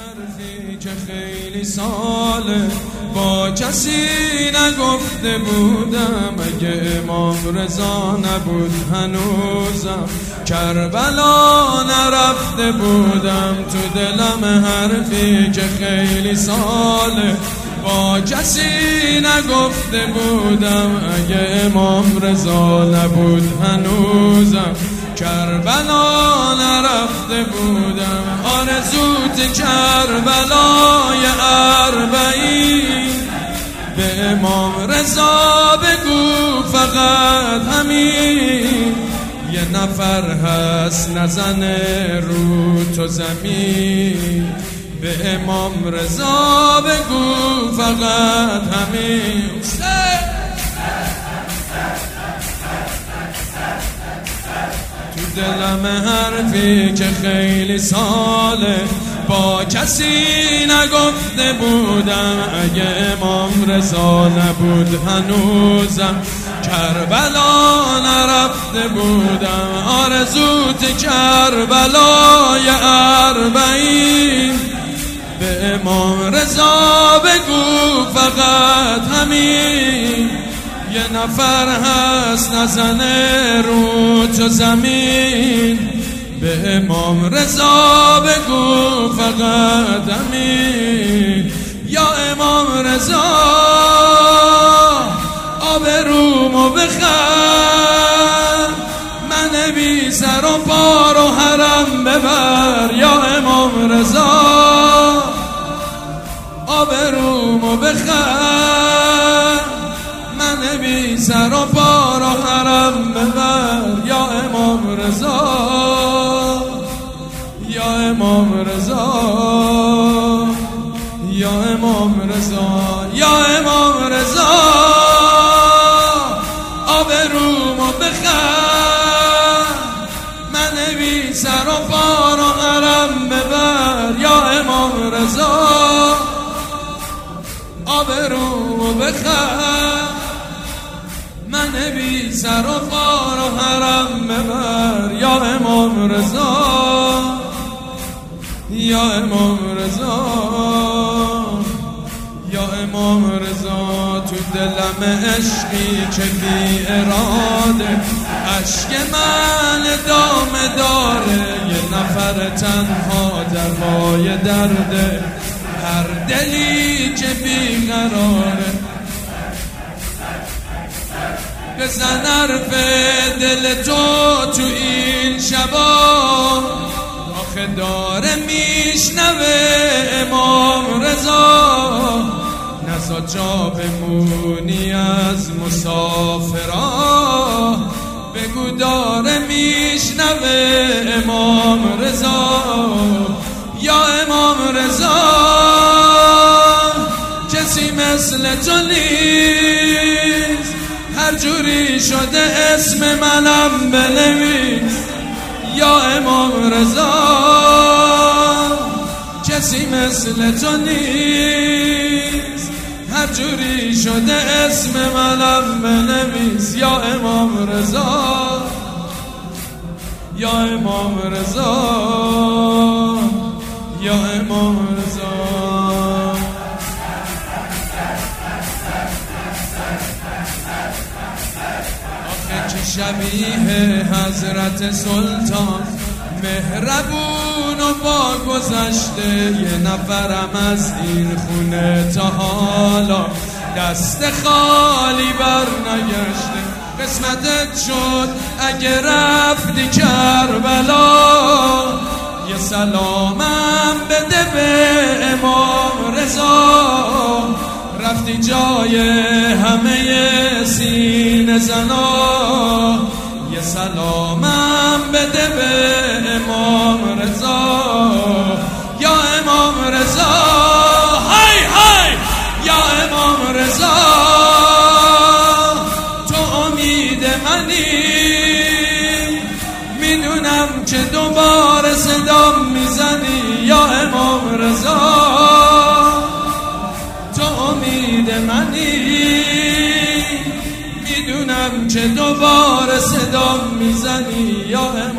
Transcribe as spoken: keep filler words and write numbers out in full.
حرفی که خیلی ساله با کسی نگفته بودم، اگه امام رضا نبود هنوزم کربلا نرفته بودم. تو دلم حرفی که خیلی ساله با کسی نگفته بودم، اگه امام رضا نبود هنوزم کربلا نرفته بودم. آرزوت کربلای اربعین به امام رضا بگو فقط همین. یه نفر هست نزنه رو تو زمین، به امام رضا بگو فقط همین. تو دلم حرفی که خیلی ساله با کسی نگفته بودم، اگه امام رضا نبود هنوزم کربلا نرفته بودم. آرزوت کربلای اربعین به امام رضا بگو فقط همین. یه نفر هست نزنه رو تو زمین، به امام رضا بگو فقط همین. یا امام رضا آبرومو بخر، من بی سر و پا رو حرم ببر. یا امام رضا آبرومو بخر، من بی سر و پا رو حرم ببر. یا امام رضا، یا امام رضا، یا امام رضا، یا امام رضا آبرومو بخر، من بی سر و پا رو حرم ببر. یا امام رضا آبرومو بخر، من بی سر و پا رو حرم ببر. یا امام رضا، یا امام رضا، یا امام رضا. تو دلم عشقی که بی اراده عشق من دامه داره، یه نفر تنها دوای درده هر دلی که بی قراره. بزن حرف دل تو تو این شبا، آخه داره میشنوه امام رضا. نزا جا بمونی از مسافرا، بگو داره میشنوه امام رضا. یا امام رضا کسی مثل تو نیست، هر جوری شده اسم منم بنویس. یا امام رضا کسی مثل تو نیست، هر جوری شده اسم منم بنویس. یا امام رضا، یا امام رضا، یا امام رضا. شبیه حضرت سلطان مهربون و با گذشته، یه نفرم از این خونه تا حالا دست خالی بر نگشته. قسمتت شد اگه رفتی کربلا، یه سلامم بده به امام رضا. رفتی جای همه سینه زنا، یه سلامم بده به امام رضا. یا امام رضا، های های، یا امام رضا تو امید منی، میدونم که دوباره صدام میزنی. یا امام رضا تو امید منی، میدونم که دوباره صدام میزنی. یا